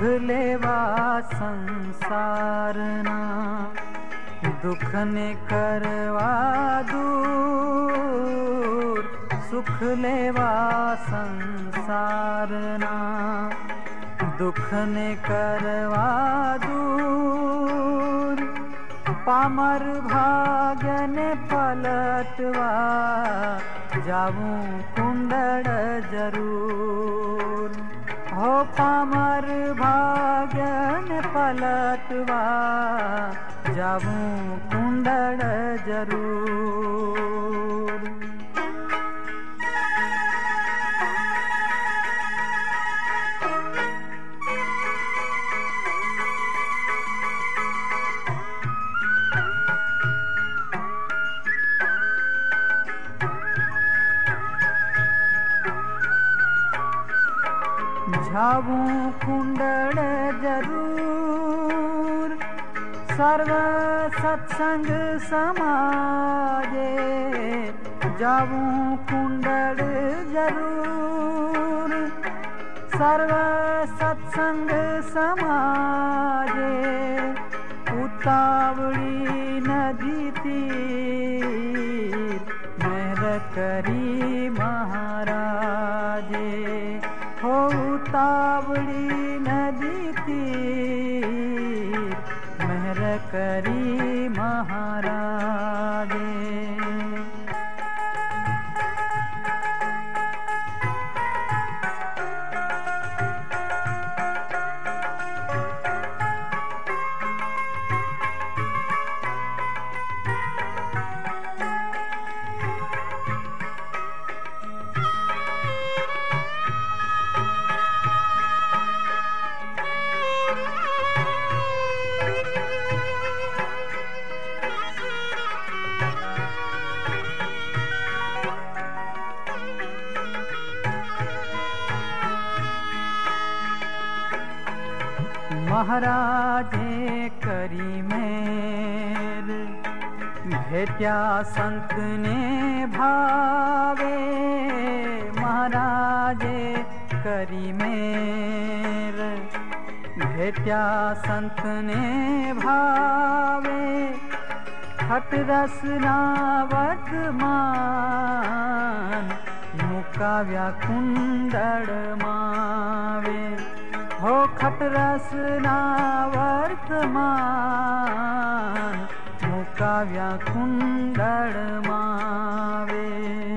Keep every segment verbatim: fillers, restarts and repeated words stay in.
लेवा संसारना, दुख ने करवा दूर। सुख लेवा संसारना, दुख ने करवा दूर। पामर भाग्य ने पलटवा, जाऊं कुंडड़ जरूर। हो पामर भाग्य ने पलटवा, जाऊं कुंडड़ जरूर। जाऊं कुंडड़ जरूर। सर्व सत्संग समाजे, जाऊं कुंडड़ जरूर। सर्व सत्संग समाजे, उतावली नदी तीर। मेहर करी महाराजे, हो उतावली नदी तीर। मेहर करी महाराजे। महाराजे करी मेर, भेट्या संत ने भावे। महाराजे करी मेर, भेट्या संत ने भावे। खट रसना वर्तमान, मुकाव्या कुंडड़ मावे। हो खट रसना वर्तमान, मुकाव्या कुंडड़ मावे।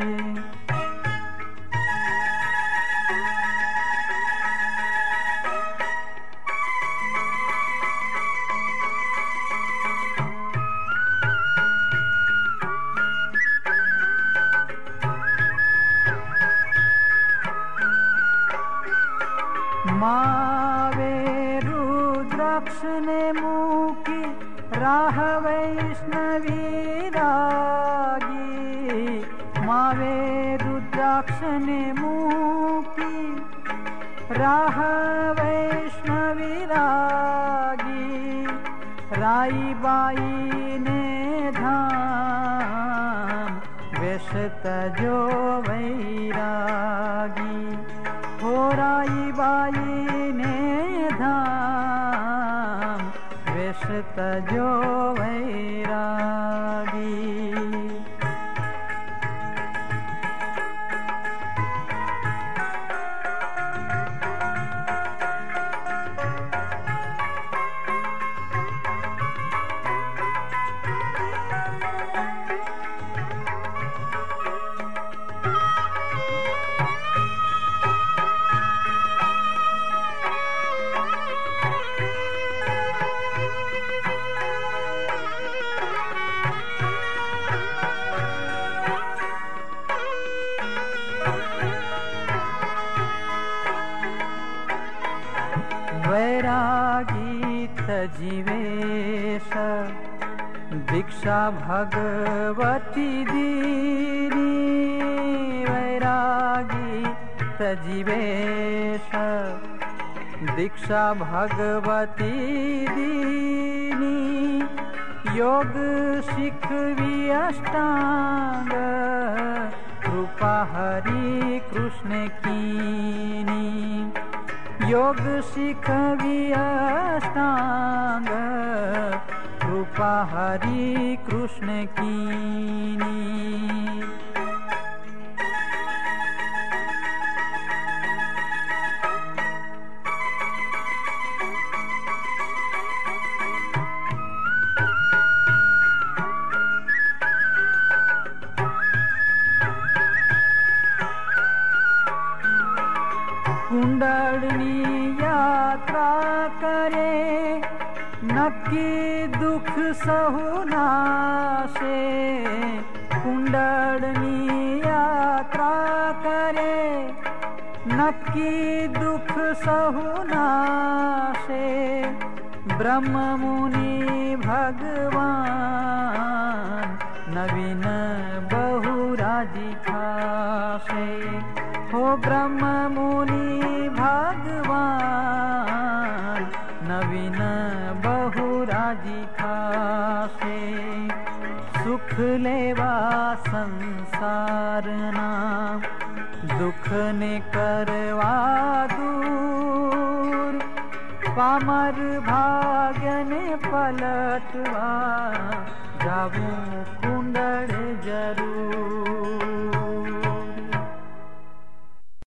मावे रुद्राक्ष ने मुकी, राह वैष्णवी रागी। मावे रुद्राक्ष ने मुकी, राह वैष्णवी रागी। राई बाई ने धाम, वेश तजो वैरागी। हो राई बाई ने धाम, वेश तजो वैरागी। वैरागी तजीवेश, दीक्षा भगवती दीनी। वैरागी तजीवेश, दीक्षा भगवती दीनी। योग शिखवी अष्टांग, कृपा हरि कृष्ण कीनी। योग शिखवी अष्टांग कृपा हरि कृष्ण कीनी। कुंडलिनी यात्रा करे नक्की दुख सहुनाशे। कुंडलिनी यात्रा करे नक्की दुख सहुनाशे। ब्रह्म मुनि भगवान नवीन बहुराजी ठासे। हो ब्रह्म मुनि भगवान नवीन बहुराजी ठासे। सुख लेवा संसारना दुख ने करवा दूर। पामर भाग्य ने पलटवा जाऊं कुंडल जरूर।